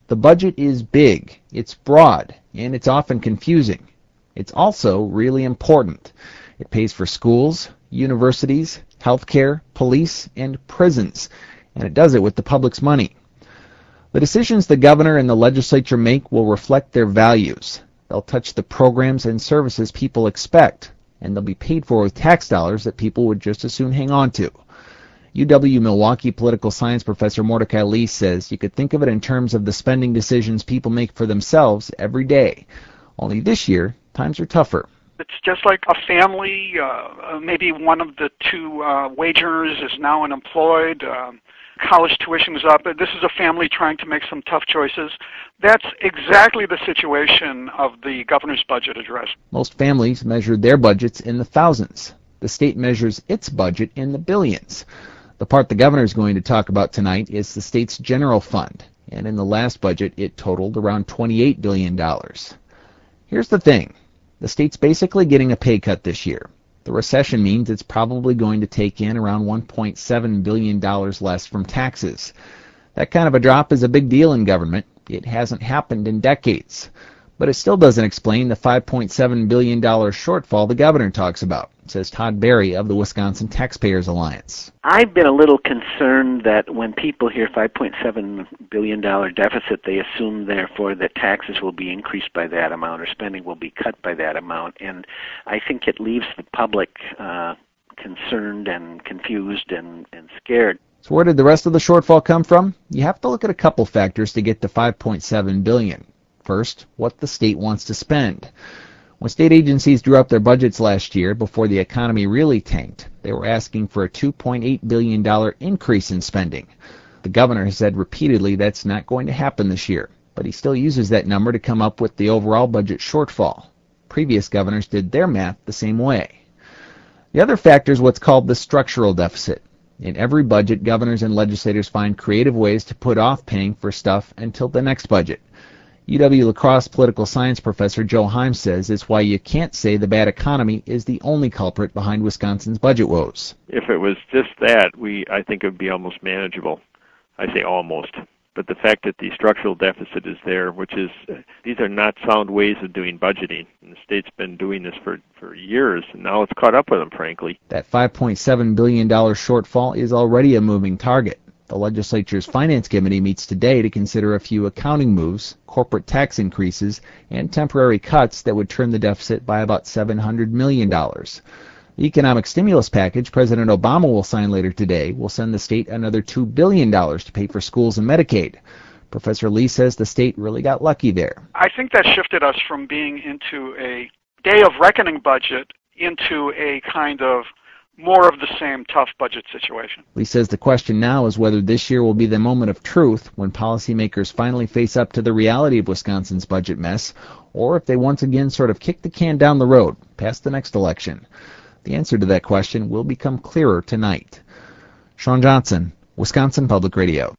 The budget is big, it's broad, and it's often confusing. It's also really important. It pays for schools, universities, healthcare, police, and prisons, and it does it with the public's money. The decisions the governor and the legislature make will reflect their values. They'll touch the programs and services people expect, and they'll be paid for with tax dollars that people would just as soon hang on to. UW-Milwaukee political science professor Mordecai Lee says you could think of it in terms of the spending decisions people make for themselves every day. Only this year, times are tougher. It's just like a family. Maybe one of the two wage earners is now unemployed. College tuition is up. This is a family trying to make some tough choices. That's exactly the situation of the governor's budget address. Most families measure their budgets in the thousands. The state measures its budget in the billions. The part the governor is going to talk about tonight is the state's general fund, and in the last budget it totaled around $28 billion. Here's the thing. The state's basically getting a pay cut this year. The recession means it's probably going to take in around $1.7 billion less from taxes. That kind of a drop is a big deal in government. It hasn't happened in decades. But it still doesn't explain the $5.7 billion shortfall the governor talks about, says Todd Berry of the Wisconsin Taxpayers Alliance. I've been a little concerned that when people hear $5.7 billion deficit, they assume, therefore, that taxes will be increased by that amount or spending will be cut by that amount. And I think it leaves the public concerned and confused and scared. So where did the rest of the shortfall come from? You have to look at a couple factors to get to $5.7 billion. First, what the state wants to spend. When state agencies drew up their budgets last year, before the economy really tanked, they were asking for a $2.8 billion increase in spending. The governor has said repeatedly that's not going to happen this year, but he still uses that number to come up with the overall budget shortfall. Previous governors did their math the same way. The other factor is what's called the structural deficit. In every budget, governors and legislators find creative ways to put off paying for stuff until the next budget. UW-La Crosse political science professor Joe Heim says it's why you can't say the bad economy is the only culprit behind Wisconsin's budget woes. If it was just that, I think it would be almost manageable. I say almost. But the fact that the structural deficit is there, these are not sound ways of doing budgeting. And the state's been doing this for years, and now it's caught up with them, frankly. That $5.7 billion shortfall is already a moving target. The legislature's Finance Committee meets today to consider a few accounting moves, corporate tax increases, and temporary cuts that would trim the deficit by about $700 million. The economic stimulus package President Obama will sign later today will send the state another $2 billion to pay for schools and Medicaid. Professor Lee says the state really got lucky there. I think that shifted us from being into a day of reckoning budget into a kind of more of the same tough budget situation. Lee says the question now is whether this year will be the moment of truth when policymakers finally face up to the reality of Wisconsin's budget mess, or if they once again sort of kick the can down the road past the next election. The answer to that question will become clearer tonight. Sean Johnson, Wisconsin Public Radio.